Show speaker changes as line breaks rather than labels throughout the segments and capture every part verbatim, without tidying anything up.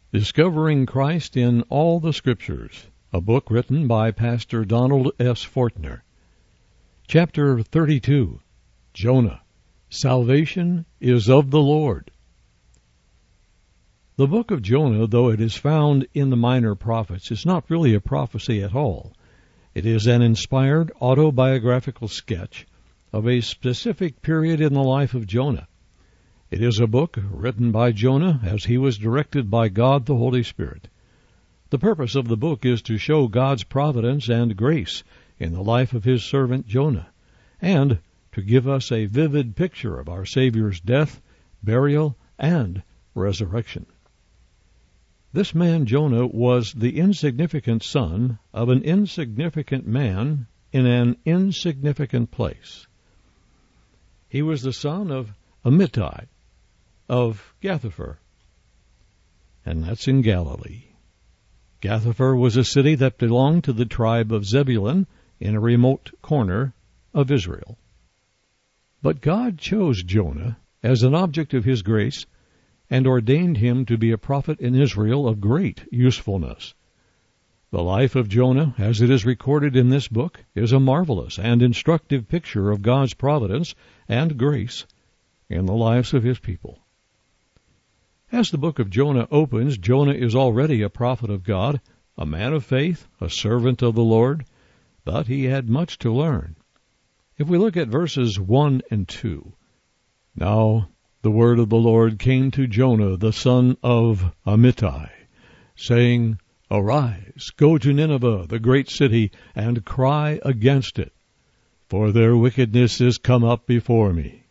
Discovering Christ in All the Scriptures, a book written by Pastor Donald S. Fortner. Chapter thirty-two, Jonah, Salvation is of the Lord. The book of Jonah, though it is found in the Minor Prophets, is not really a prophecy at all. It is an inspired autobiographical sketch of a specific period in the life of Jonah. It is a book written by Jonah as he was directed by God the Holy Spirit. The purpose of the book is to show God's providence and grace in the life of his servant Jonah, and to give us a vivid picture of our Savior's death, burial, and resurrection. This man Jonah was the insignificant son of an insignificant man in an insignificant place. He was the son of Amittai, of Gathhepher, and that's in Galilee. Gathhepher was a city that belonged to the tribe of Zebulun in a remote corner of Israel. But God chose Jonah as an object of his grace and ordained him to be a prophet in Israel of great usefulness. The life of Jonah, as it is recorded in this book, is a marvelous and instructive picture of God's providence and grace in the lives of his people. As the book of Jonah opens, Jonah is already a prophet of God, a man of faith, a servant of the Lord, but he had much to learn. If we look at verses one and two, Now the word of the Lord came to Jonah the son of Amittai, saying, Arise, go to Nineveh, the great city, and cry against it, for their wickedness is come up before me.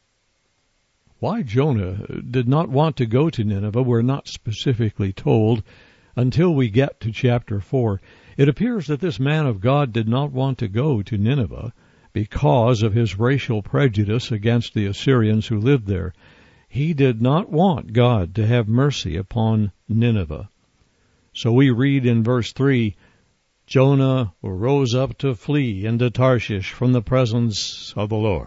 Why Jonah did not want to go to Nineveh we're not specifically told until we get to chapter four. It appears that this man of God did not want to go to Nineveh because of his racial prejudice against the Assyrians who lived there. He did not want God to have mercy upon Nineveh. So we read in verse three, Jonah rose up to flee into Tarshish from the presence of the Lord.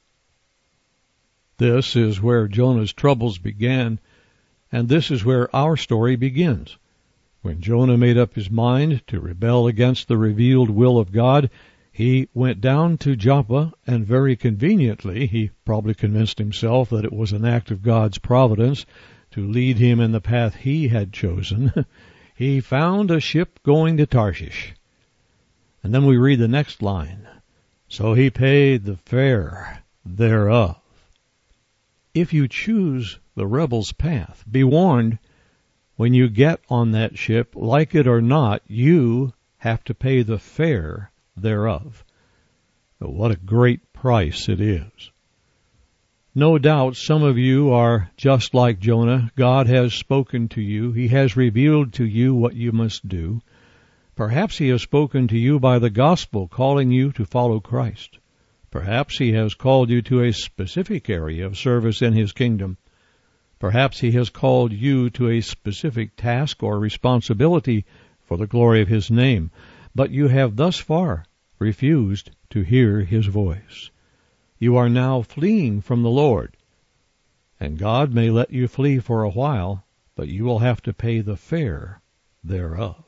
This is where Jonah's troubles began, and this is where our story begins. When Jonah made up his mind to rebel against the revealed will of God, he went down to Joppa, and very conveniently, he probably convinced himself that it was an act of God's providence to lead him in the path he had chosen. He found a ship going to Tarshish. And then we read the next line, So he paid the fare thereof. If you choose the rebel's path, be warned, when you get on that ship, like it or not, you have to pay the fare thereof. What a great price it is. No doubt some of you are just like Jonah. God has spoken to you. He has revealed to you what you must do. Perhaps he has spoken to you by the gospel, calling you to follow Christ. Perhaps he has called you to a specific area of service in his kingdom. Perhaps he has called you to a specific task or responsibility for the glory of his name. But you have thus far refused to hear his voice. You are now fleeing from the Lord. And God may let you flee for a while, but you will have to pay the fare thereof.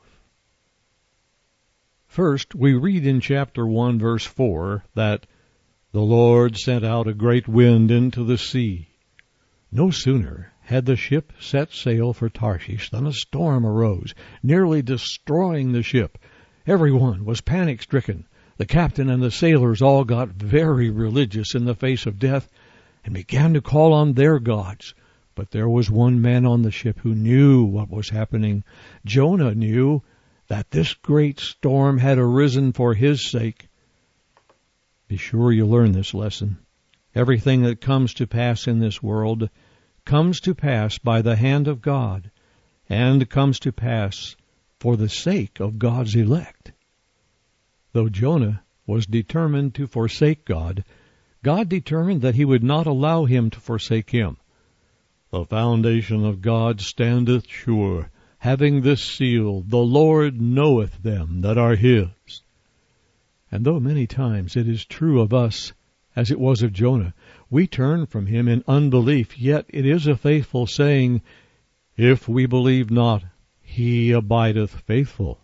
First, we read in chapter one, verse four, that the Lord sent out a great wind into the sea. No sooner had the ship set sail for Tarshish than a storm arose, nearly destroying the ship. Everyone was panic-stricken. The captain and the sailors all got very religious in the face of death and began to call on their gods. But there was one man on the ship who knew what was happening. Jonah knew that this great storm had arisen for his sake. Be sure you learn this lesson. Everything that comes to pass in this world comes to pass by the hand of God and comes to pass for the sake of God's elect. Though Jonah was determined to forsake God, God determined that he would not allow him to forsake him. The foundation of God standeth sure, having this seal, the Lord knoweth them that are his. And though many times it is true of us, as it was of Jonah, we turn from him in unbelief, yet it is a faithful saying, If we believe not, he abideth faithful.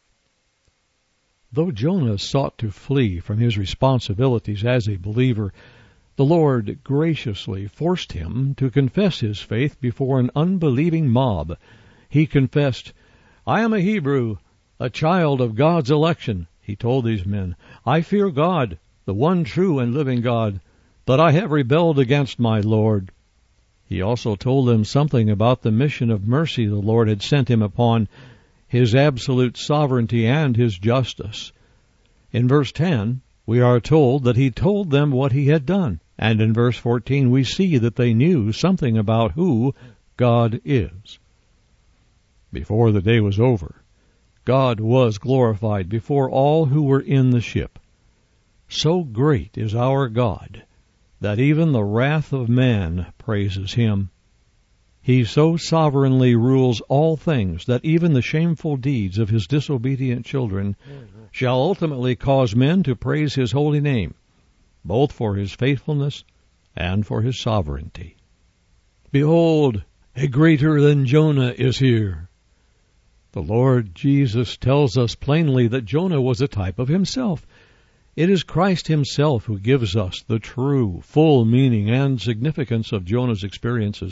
Though Jonah sought to flee from his responsibilities as a believer, the Lord graciously forced him to confess his faith before an unbelieving mob. He confessed, "I am a Hebrew, a child of God's election," he told these men. "I fear God, the one true and living God, but I have rebelled against my Lord." He also told them something about the mission of mercy the Lord had sent him upon, his absolute sovereignty and his justice. In verse ten, we are told that he told them what he had done, and in verse fourteen we see that they knew something about who God is. Before the day was over, God was glorified before all who were in the ship. So great is our God that even the wrath of man praises him. He so sovereignly rules all things that even the shameful deeds of his disobedient children shall ultimately cause men to praise his holy name, both for his faithfulness and for his sovereignty. Behold, a greater than Jonah is here. The Lord Jesus tells us plainly that Jonah was a type of himself. It is Christ himself who gives us the true, full meaning and significance of Jonah's experiences.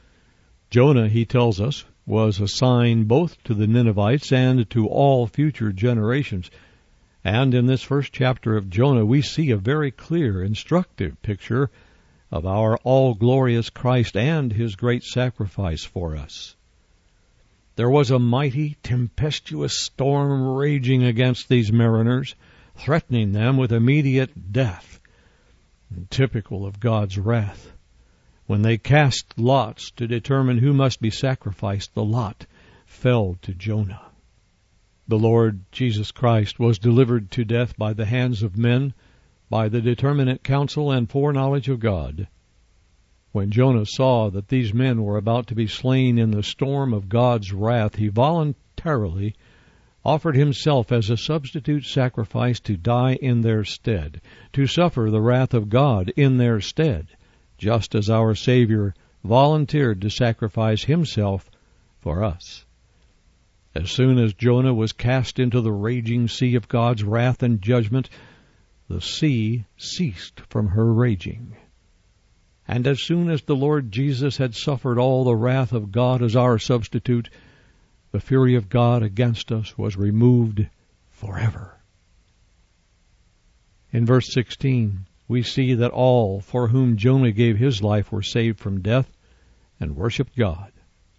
Jonah, he tells us, was a sign both to the Ninevites and to all future generations. And in this first chapter of Jonah, we see a very clear, instructive picture of our all-glorious Christ and his great sacrifice for us. There was a mighty, tempestuous storm raging against these mariners, threatening them with immediate death, typical of God's wrath. When they cast lots to determine who must be sacrificed, the lot fell to Jonah. The Lord Jesus Christ was delivered to death by the hands of men, by the determinate counsel and foreknowledge of God. When Jonah saw that these men were about to be slain in the storm of God's wrath, he voluntarily offered himself as a substitute sacrifice to die in their stead, to suffer the wrath of God in their stead, just as our Savior volunteered to sacrifice himself for us. As soon as Jonah was cast into the raging sea of God's wrath and judgment, the sea ceased from her raging. And as soon as the Lord Jesus had suffered all the wrath of God as our substitute, the fury of God against us was removed forever. In verse sixteen, we see that all for whom Jonah gave his life were saved from death and worshiped God.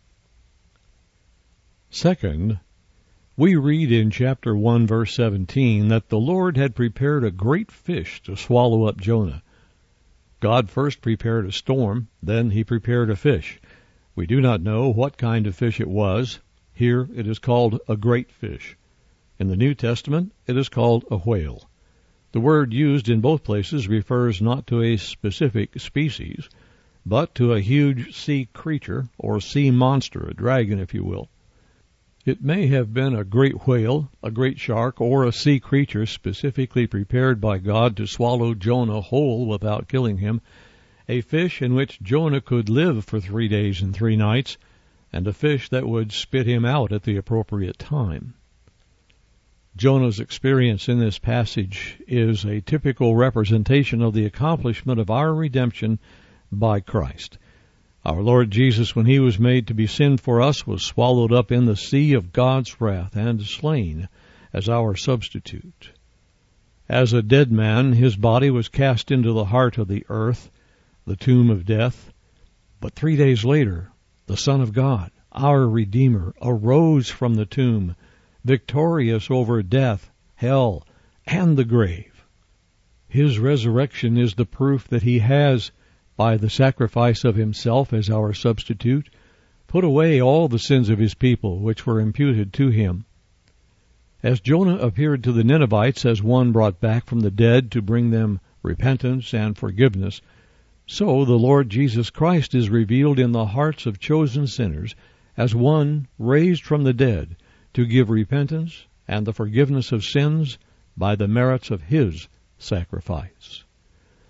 Second, we read in chapter one, verse seventeen, that the Lord had prepared a great fish to swallow up Jonah. God first prepared a storm, then he prepared a fish. We do not know what kind of fish it was. Here it is called a great fish. In the New Testament, it is called a whale. The word used in both places refers not to a specific species, but to a huge sea creature, or sea monster, a dragon, if you will. It may have been a great whale, a great shark, or a sea creature specifically prepared by God to swallow Jonah whole without killing him, a fish in which Jonah could live for three days and three nights, and a fish that would spit him out at the appropriate time. Jonah's experience in this passage is a typical representation of the accomplishment of our redemption by Christ. Our Lord Jesus, when he was made to be sin for us, was swallowed up in the sea of God's wrath and slain as our substitute. As a dead man, his body was cast into the heart of the earth, the tomb of death. But three days later, the Son of God, our Redeemer, arose from the tomb, victorious over death, hell, and the grave. His resurrection is the proof that he has, by the sacrifice of himself as our substitute, put away all the sins of his people which were imputed to him. As Jonah appeared to the Ninevites as one brought back from the dead to bring them repentance and forgiveness, so the Lord Jesus Christ is revealed in the hearts of chosen sinners as one raised from the dead to give repentance and the forgiveness of sins by the merits of his sacrifice.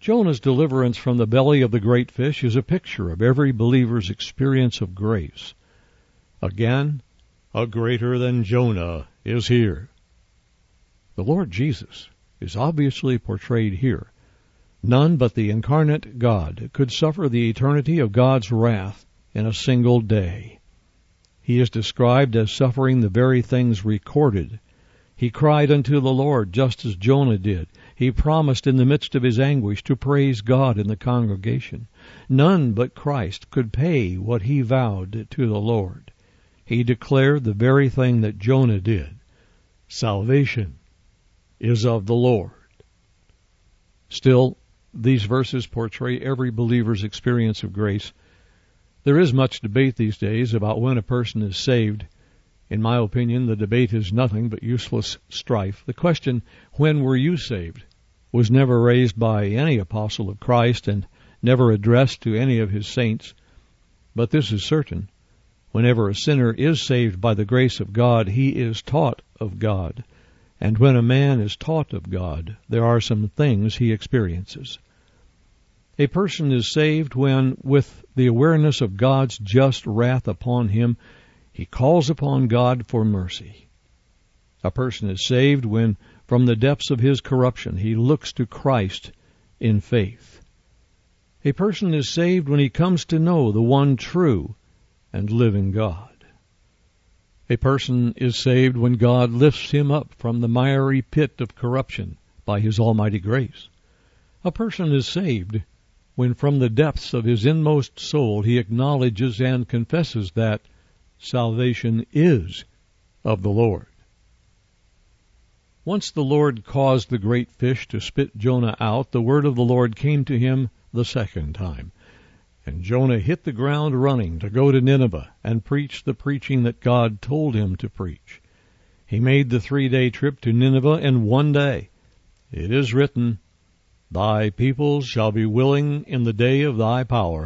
Jonah's deliverance from the belly of the great fish is a picture of every believer's experience of grace. Again, a greater than Jonah is here. The Lord Jesus is obviously portrayed here. None but the incarnate God could suffer the eternity of God's wrath in a single day. He is described as suffering the very things recorded. He cried unto the Lord just as Jonah did. He promised in the midst of his anguish to praise God in the congregation. None but Christ could pay what he vowed to the Lord. He declared the very thing that Jonah did. Salvation is of the Lord. Still, these verses portray every believer's experience of grace. There is much debate these days about when a person is saved. In my opinion, the debate is nothing but useless strife. The question, when were you saved, was never raised by any apostle of Christ and never addressed to any of his saints. But this is certain. Whenever a sinner is saved by the grace of God, he is taught of God. And when a man is taught of God, there are some things he experiences. A person is saved when, with the awareness of God's just wrath upon him, he calls upon God for mercy. A person is saved when, from the depths of his corruption, he looks to Christ in faith. A person is saved when he comes to know the one true and living God. A person is saved when God lifts him up from the miry pit of corruption by his almighty grace. A person is saved when from the depths of his inmost soul he acknowledges and confesses that salvation is of the Lord. Once the Lord caused the great fish to spit Jonah out, the word of the Lord came to him the second time. And Jonah hit the ground running to go to Nineveh and preach the preaching that God told him to preach. He made the three-day trip to Nineveh in one day. It is written, "Thy people shall be willing in the day of thy power."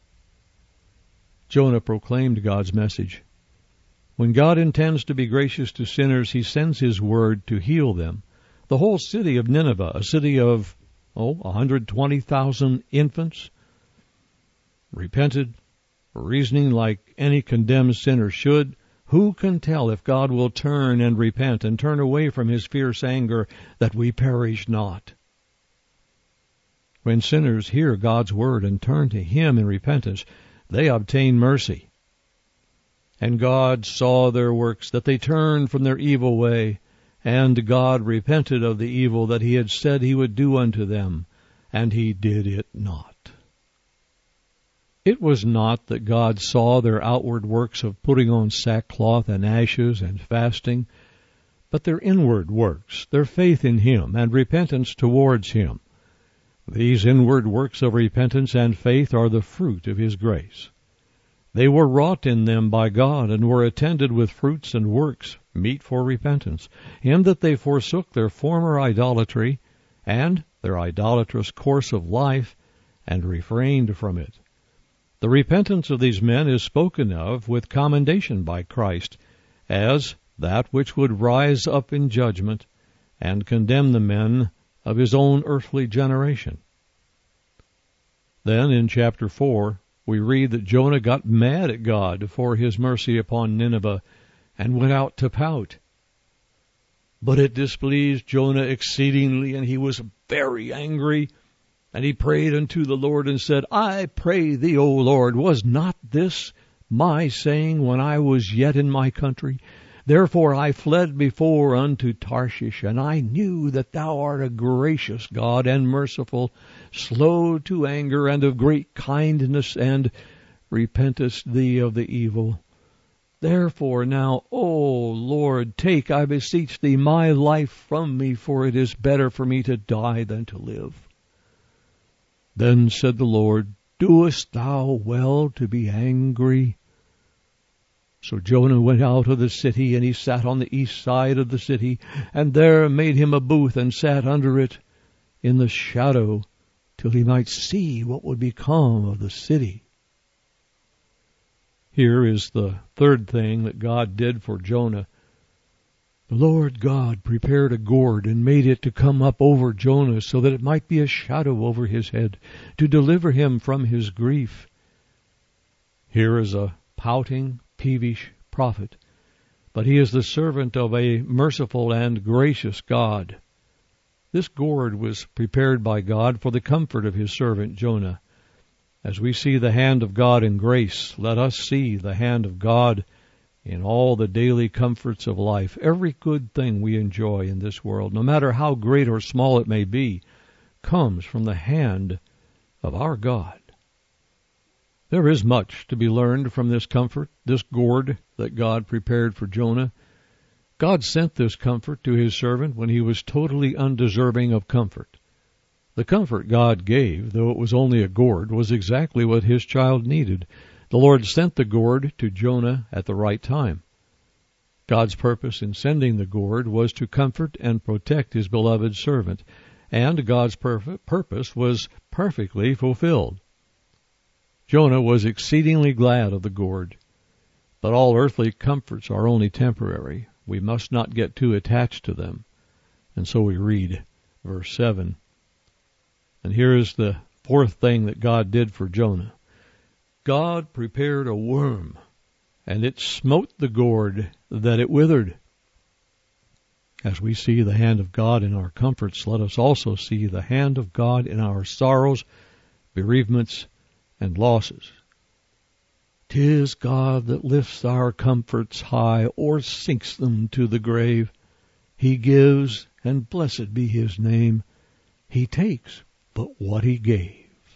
Jonah proclaimed God's message. When God intends to be gracious to sinners, he sends his word to heal them. The whole city of Nineveh, a city of, oh, one hundred twenty thousand infants, repented, reasoning like any condemned sinner should. Who can tell if God will turn and repent and turn away from his fierce anger that we perish not? When sinners hear God's word and turn to him in repentance, they obtain mercy. And God saw their works, that they turned from their evil way, and God repented of the evil that he had said he would do unto them, and he did it not. It was not that God saw their outward works of putting on sackcloth and ashes and fasting, but their inward works, their faith in him and repentance towards him. These inward works of repentance and faith are the fruit of his grace. They were wrought in them by God, and were attended with fruits and works meet for repentance, in that they forsook their former idolatry and their idolatrous course of life, and refrained from it. The repentance of these men is spoken of with commendation by Christ as that which would rise up in judgment and condemn the men of his own earthly generation. Then in chapter four, we read that Jonah got mad at God for his mercy upon Nineveh and went out to pout. But it displeased Jonah exceedingly, and he was very angry. And he prayed unto the Lord and said, I pray thee, O Lord, was not this my saying when I was yet in my country? Therefore I fled before unto Tarshish, and I knew that thou art a gracious God and merciful, slow to anger and of great kindness, and repentest thee of the evil. Therefore now, O Lord, take, I beseech thee, my life from me, for it is better for me to die than to live. Then said the Lord, Doest thou well to be angry? So Jonah went out of the city, and he sat on the east side of the city, and there made him a booth, and sat under it in the shadow, till he might see what would become of the city. Here is the third thing that God did for Jonah. The Lord God prepared a gourd and made it to come up over Jonah so that it might be a shadow over his head, to deliver him from his grief. Here is a pouting, peevish prophet, but he is the servant of a merciful and gracious God. This gourd was prepared by God for the comfort of his servant Jonah. As we see the hand of God in grace, let us see the hand of God in all the daily comforts of life. Every good thing we enjoy in this world, no matter how great or small it may be, comes from the hand of our God. There is much to be learned from this comfort, this gourd that God prepared for Jonah. God sent this comfort to his servant when he was totally undeserving of comfort. The comfort God gave, though it was only a gourd, was exactly what his child needed. The Lord sent the gourd to Jonah at the right time. God's purpose in sending the gourd was to comfort and protect his beloved servant, and God's perf- purpose was perfectly fulfilled. Jonah was exceedingly glad of the gourd, but all earthly comforts are only temporary. We must not get too attached to them. And so we read verse seven. And here is the fourth thing that God did for Jonah. God prepared a worm, and it smote the gourd that it withered. As we see the hand of God in our comforts, let us also see the hand of God in our sorrows, bereavements, and losses. 'Tis God that lifts our comforts high, or sinks them to the grave. He gives, and blessed be his name. He takes but what he gave.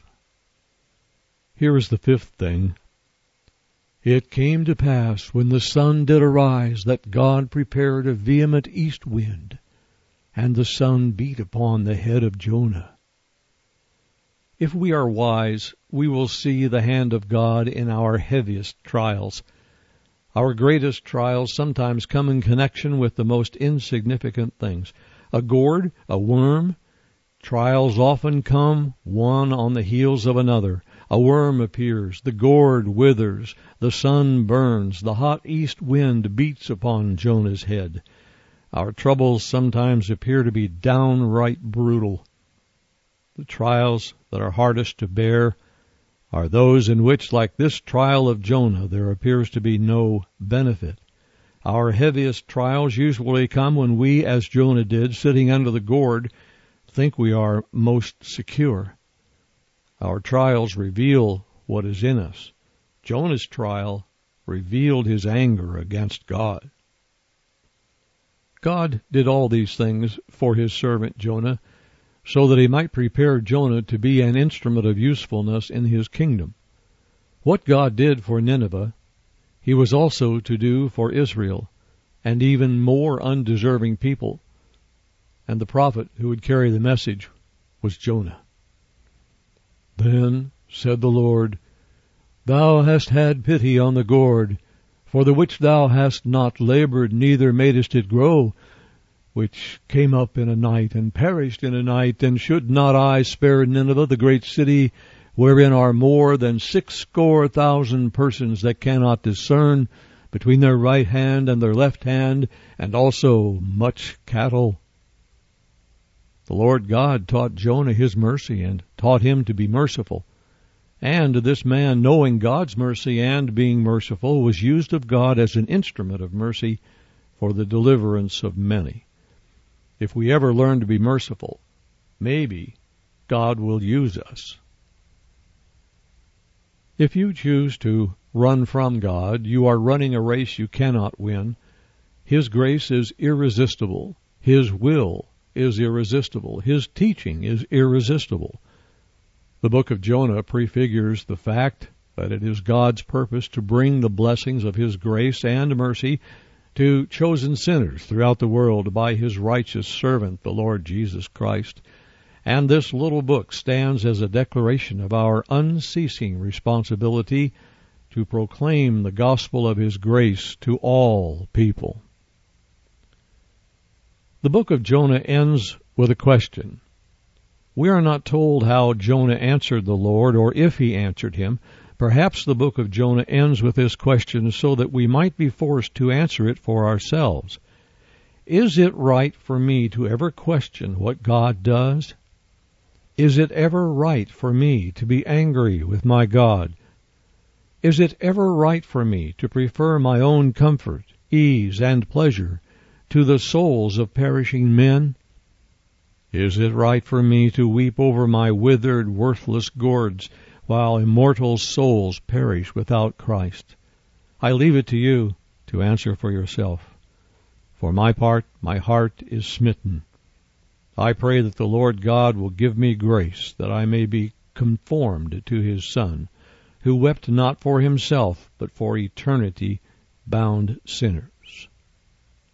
Here is the fifth thing. It came to pass, when the sun did arise, that God prepared a vehement east wind, and the sun beat upon the head of Jonah. If we are wise, we will see the hand of God in our heaviest trials. Our greatest trials sometimes come in connection with the most insignificant things. A gourd, a worm. Trials often come one on the heels of another. A worm appears, the gourd withers, the sun burns, the hot east wind beats upon Jonah's head. Our troubles sometimes appear to be downright brutal. The trials that are hardest to bear are those in which, like this trial of Jonah, there appears to be no benefit. Our heaviest trials usually come when we, as Jonah did, sitting under the gourd, think we are most secure. Our trials reveal what is in us. Jonah's trial revealed his anger against God. God did all these things for his servant Jonah, so that he might prepare Jonah to be an instrument of usefulness in his kingdom. What God did for Nineveh, he was also to do for Israel, and even more undeserving people. And the prophet who would carry the message was Jonah. Then said the Lord, Thou hast had pity on the gourd, for the which thou hast not labored, neither madest it grow, which came up in a night, and perished in a night. And should not I spare Nineveh, the great city, wherein are more than sixscore thousand persons that cannot discern between their right hand and their left hand, and also much cattle? The Lord God taught Jonah his mercy, and taught him to be merciful. And this man, knowing God's mercy and being merciful, was used of God as an instrument of mercy for the deliverance of many. If we ever learn to be merciful, maybe God will use us. If you choose to run from God, you are running a race you cannot win. His grace is irresistible. His will is irresistible. His teaching is irresistible. The book of Jonah prefigures the fact that it is God's purpose to bring the blessings of his grace and mercy to chosen sinners throughout the world by his righteous servant, the Lord Jesus Christ. And this little book stands as a declaration of our unceasing responsibility to proclaim the gospel of his grace to all people. The book of Jonah ends with a question. We are not told how Jonah answered the Lord, or if he answered him. Perhaps the book of Jonah ends with this question so that we might be forced to answer it for ourselves. Is it right for me to ever question what God does? Is it ever right for me to be angry with my God? Is it ever right for me to prefer my own comfort, ease, and pleasure to the souls of perishing men? Is it right for me to weep over my withered, worthless gourds, while immortal souls perish without Christ? I leave it to you to answer for yourself. For my part, my heart is smitten. I pray that the Lord God will give me grace, that I may be conformed to his Son, who wept not for himself, but for eternity bound sinners.